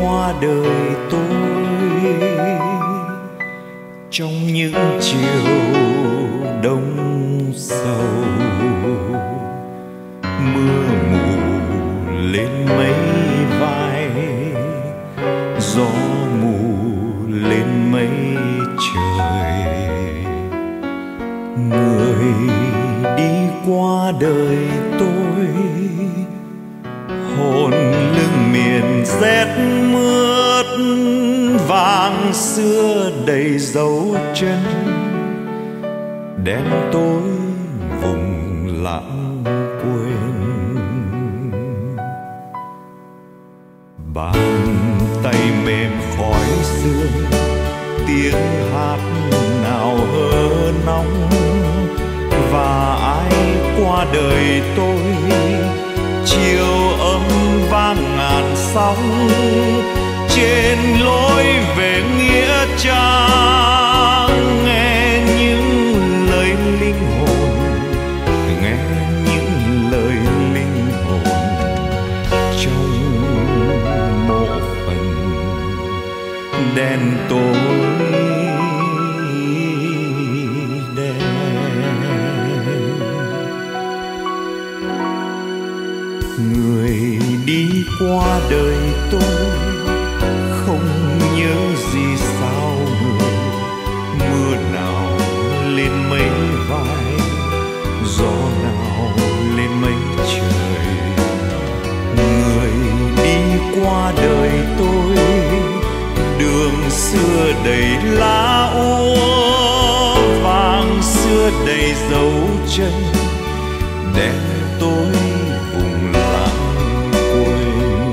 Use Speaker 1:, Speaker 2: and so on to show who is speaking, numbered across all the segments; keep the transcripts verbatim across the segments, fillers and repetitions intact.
Speaker 1: qua đời tôi trong những chiều đông sầu. Mưa mù lên mấy vai, gió mù lên mấy trời. Người đi qua đời tôi, hồn lưng miền rét mướt, vàng xưa đầy dấu chân, đen tối vùng lãng quên. Bàn tay mềm khói sương, tiếng hát nào hơ nóng, và ai qua đời tôi chiều ấm vang ngàn sóng. Trên lối về nghĩa trang, nghe những lời linh hồn, nghe những lời linh hồn trong mộ phần đen tối. Người đi qua đời tôi không nhớ gì sao người. Mưa nào lên mấy vai, gió nào lên mấy trời. Người đi qua đời tôi, đường xưa đầy lá úa, vàng xưa đầy dấu chân, đen tối vùng lãng quên.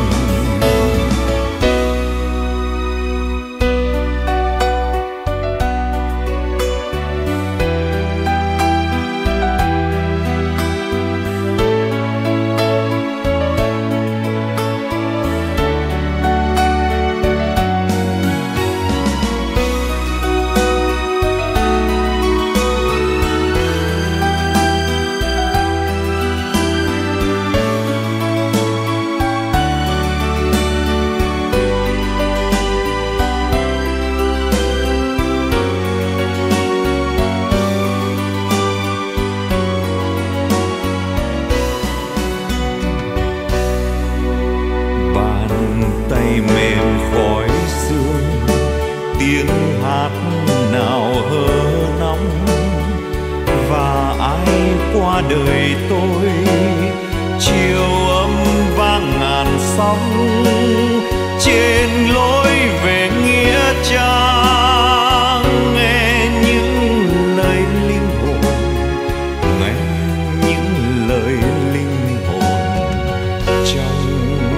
Speaker 1: Mềm khói sương, tiếng hát nào hơ nóng, và ai qua đời tôi chiều ấm vang ngàn sóng. Trên lối về nghĩa trang, nghe những lời linh hồn, nghe những lời linh hồn trong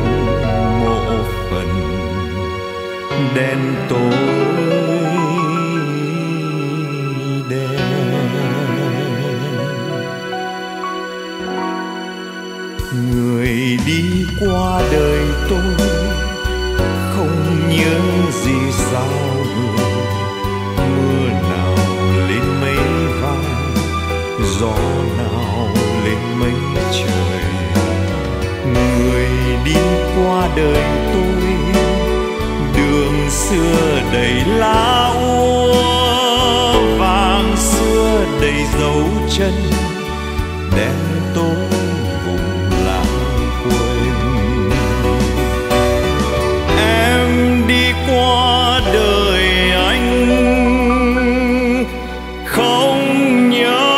Speaker 1: đen tối đen. Người đi qua đời tôi không nhớ gì sao người. Mưa nào lên mấy vai, gió nào lên mấy trời. Người đi qua đời tôi, đường xưa đầy lá úa, vàng xưa đầy dấu chân, đen tối vùng lãng quên. Em đi qua đời anh không nhớ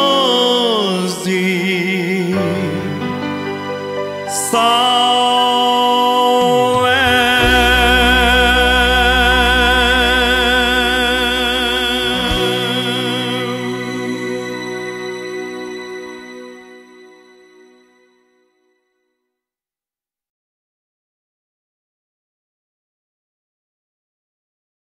Speaker 1: gì sao.